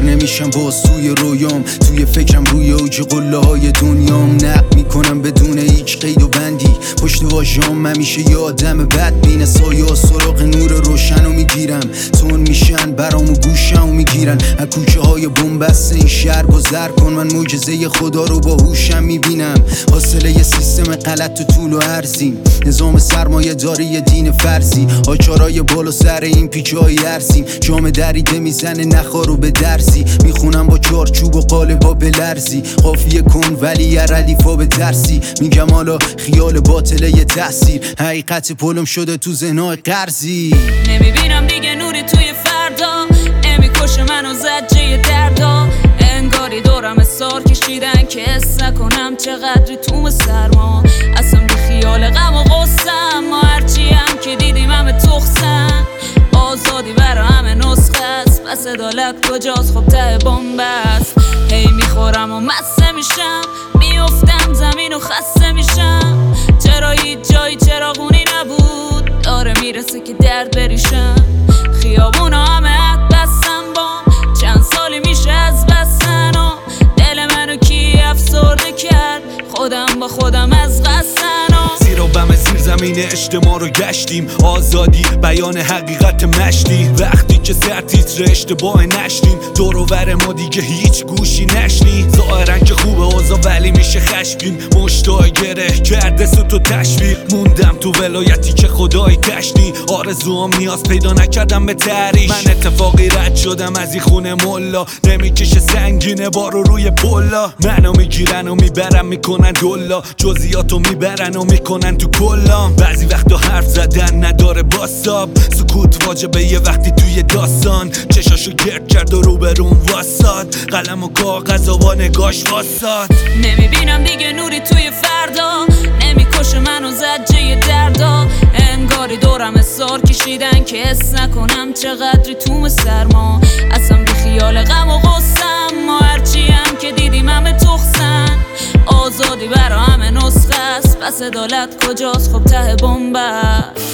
نمیشم باز توی رویام، توی فکرم روی اوج قله های دنیام. نقد میکنم بدون هیچ قید و بندی، پشت واژه‌ام همیشه یه آدم بدبین. سایه سراغ نور روشنو میگیرم، تون میشن برام و گوشمو میگیرن. از کوچه های بنبست این شهر گذر کن، من معجزه خدا رو با هوشم میبینم. حاصله یه سیستم غلط و طول و عرضیم، نظام سرمایه داری دین فرضی. آچارای بالا سر این پیچای ارسیم، جام دریده میزنه نخارو به درسی. میخونم با چارچوب و قالبا به لرزی، قافیه کن ولی یه ردیفا به درسی. میگم حالا خیال باطله یه تأثیر، حقیقت پلم شده تو ذهنای قرضی. نمیبینم دیگه نوری توی فردا، نمیکشه منو زجه دردا. انگاری دورم سار کشیدن که حس نکنم چقدری توم سرما. اصلا بی خیال غم و غصم، ما هرچی هم که دیدیم همه تخصن. آزادی برا همه نسخه است، پس عدالت کجاست؟ خب ته بنبست. هی میخورم و مصه میشم، میافتم زمین و خسته میشم. چرا هیچ جایی چراغونی نبود؟ داره میرسه که درد بریشم. خیابونا همه حد بستن بام، چند سالی میشه از بستن و دل منو کی افسرده کرد؟ خودم با خودم از قصن و زیر و بم زیر زمین اجتماع رو گشتیم، آزادی بیان حقیقت مشتی. وقتی که سر تیتر اشتباه نشتیم، دور و ور ما دیگه هیچ گوشی نشنی. ظاهرن که خوبه اوضاع ولی میشه خشمگین، مشتای گره کرده سوت و تشویق. موندم تو ولایتی که خدای تشنی، آرزوام نیاز پیدا نکردم به تعریش. من اتفاقی رد شدم از این خونه ملا، نمیکشه سنگینه بارو روی پلا. منو میگیرن و میبرن میکنن دلا، جزئیاتو میبرن و میکنن تو کلام. بعضی وقتا حرف زدن نداره باساب، سکوت واجبه یه وقتی توی داستان. چشاشو گرد کرد و روبرون واساد، قلم و کاغذ و نگاش واساد. نمیبینم دیگه نوری توی فردا، نمیکشه منو زجه دردا. انگاری دورم سار کشیدن که حس نکنم چقدری توم سرما. اصلا بی خیال غم و غصم، ما هرچی هم که دیدیم همه تخصن. آزادی برا همه نسخه است، پس عدالت کجاست؟ خب ته بنبست.